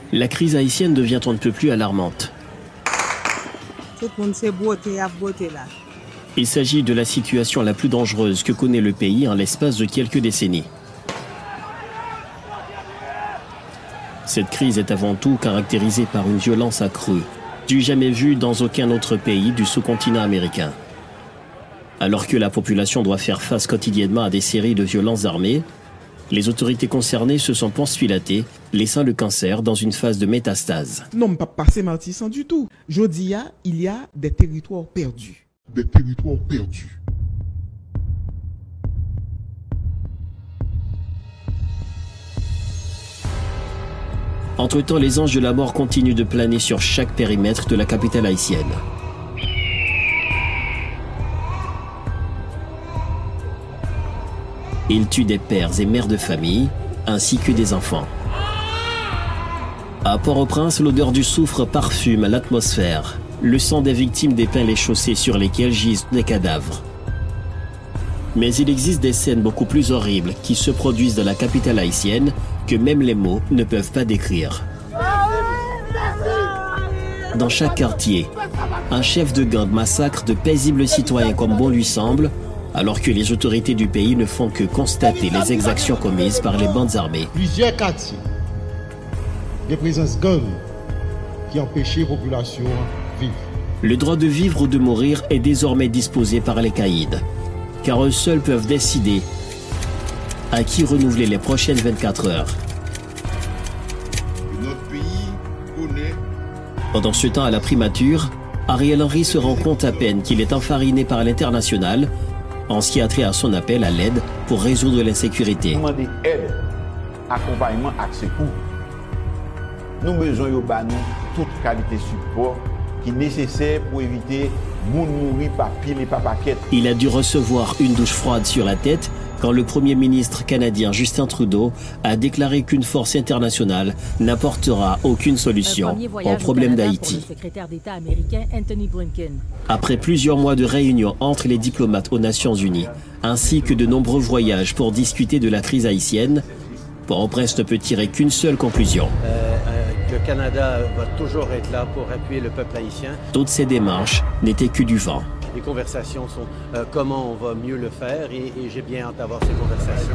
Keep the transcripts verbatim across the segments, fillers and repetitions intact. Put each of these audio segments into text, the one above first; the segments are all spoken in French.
La crise haïtienne devient on ne peut plus alarmante. Il s'agit de la situation la plus dangereuse que connaît le pays en l'espace de quelques décennies. Cette crise est avant tout caractérisée par une violence accrue, du jamais vue dans aucun autre pays du sous-continent américain. Alors que la population doit faire face quotidiennement à des séries de violences armées, les autorités concernées se sont pensilatées, laissant le cancer dans une phase de métastase. Non, pas passer martissant du tout. Jodia, il y a des territoires perdus. Des territoires perdus. Entre-temps, les anges de la mort continuent de planer sur chaque périmètre de la capitale haïtienne. Ils tuent des pères et mères de famille, ainsi que des enfants. À Port-au-Prince, l'odeur du soufre parfume l'atmosphère. Le sang des victimes dépeint les chaussées sur lesquelles gisent des cadavres. Mais il existe des scènes beaucoup plus horribles qui se produisent dans la capitale haïtienne que même les mots ne peuvent pas décrire. Dans chaque quartier, un chef de gang massacre de paisibles citoyens comme bon lui semble, alors que les autorités du pays ne font que constater les exactions commises par les bandes armées. Plusieurs quartiers, des présences gang qui empêchaient la population de vivre. Le droit de vivre ou de mourir est désormais disposé par les caïds, car eux seuls peuvent décider à qui renouveler les prochaines vingt-quatre heures. Notre pays connaît. Pendant ce temps, à la primature, Ariel Henry se rend compte à peine qu'il est enfariné par l'international en ce qui a trait à son appel à l'aide pour résoudre l'insécurité. Nous demandons aide, accompagnement, accès court. Nous avons besoin de toute qualité de support qui est nécessaire pour éviter de mourir par pile et par paquet. Il a dû recevoir une douche froide sur la tête quand le Premier ministre canadien Justin Trudeau a déclaré qu'une force internationale n'apportera aucune solution au problème d'Haïti. Après plusieurs mois de réunions entre les diplomates aux Nations Unies, ainsi que de nombreux voyages pour discuter de la crise haïtienne, Port-au-Prince ne peut tirer qu'une seule conclusion. Euh, euh, le Canada va toujours être là pour appuyer le peuple haïtien. Toutes ces démarches n'étaient que du vent. Les conversations sont euh, comment on va mieux le faire et, et j'ai bien hâte d'avoir ces conversations.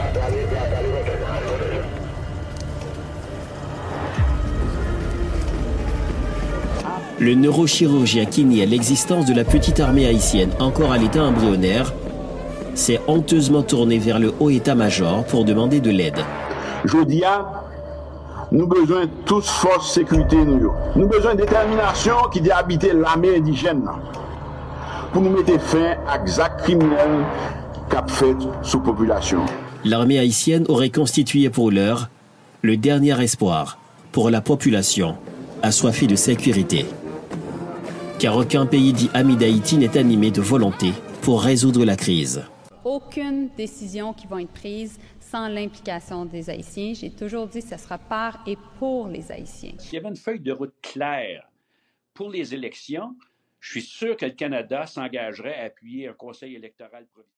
Le neurochirurgien qui nie l'existence de la petite armée haïtienne encore à l'état embryonnaire s'est honteusement tourné vers le haut état-major pour demander de l'aide. Jodia, nous avons besoin de toute force de sécurité. Nous avons besoin de détermination qui doit habiter l'armée indigène pour nous mettre fin à l'acte criminel qu'a fait sous population. L'armée haïtienne aurait constitué pour l'heure le dernier espoir pour la population assoiffée de sécurité. Car aucun pays dit ami d'Haïti n'est animé de volonté pour résoudre la crise. Aucune décision qui va être prise sans l'implication des Haïtiens. J'ai toujours dit que ce sera par et pour les Haïtiens. S'il y avait une feuille de route claire pour les élections, je suis sûr que le Canada s'engagerait à appuyer un conseil électoral provincial.